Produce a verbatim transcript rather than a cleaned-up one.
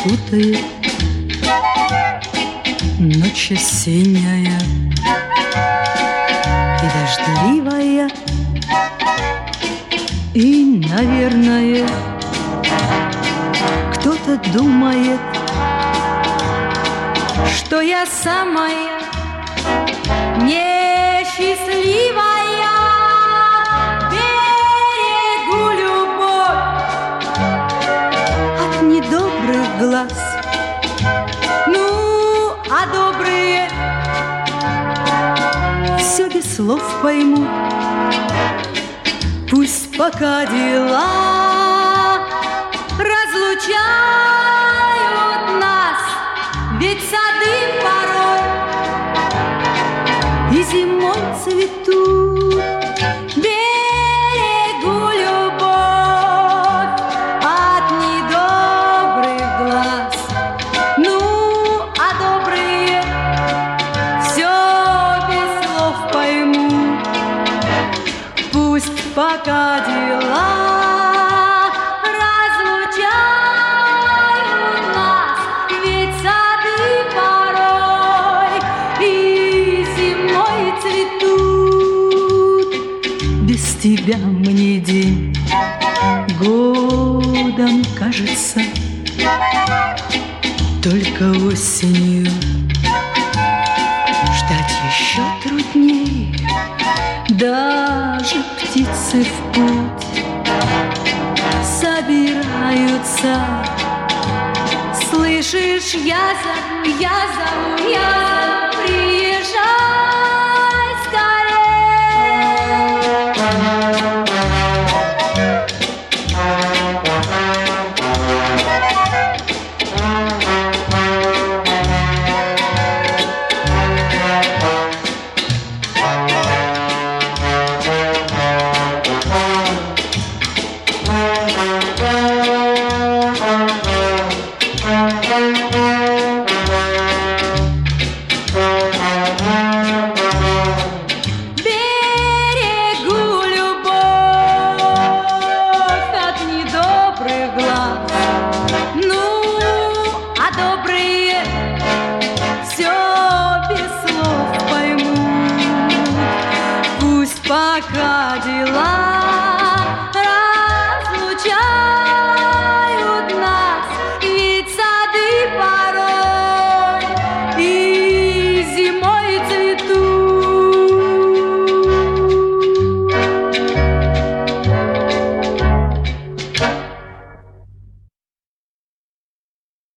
путает. Ночь осенняя и дождливая, и, наверное, кто-то думает, что я самая несчастливая. Берегу любовь от недобрых глаз. Ну, а добрые все без слов поймут. Пусть пока дела разлучают нас, ведь сады порой и зимой цветут. Берегу любовь от недобрых глаз. Ну, а добрые все без слов поймут. Пусть пока дела разлучают нас, ведь сады порой и зимой цветут. Без тебя мне день годом кажется, только осенью ждать еще труднее. Даже птицы в путь собираются. Слышишь, я зову, я зову, я зову, приезжай скорее. Берегу любовь от недобрых глаз. Ну, а добрые все без слов поймут. Пусть пока дела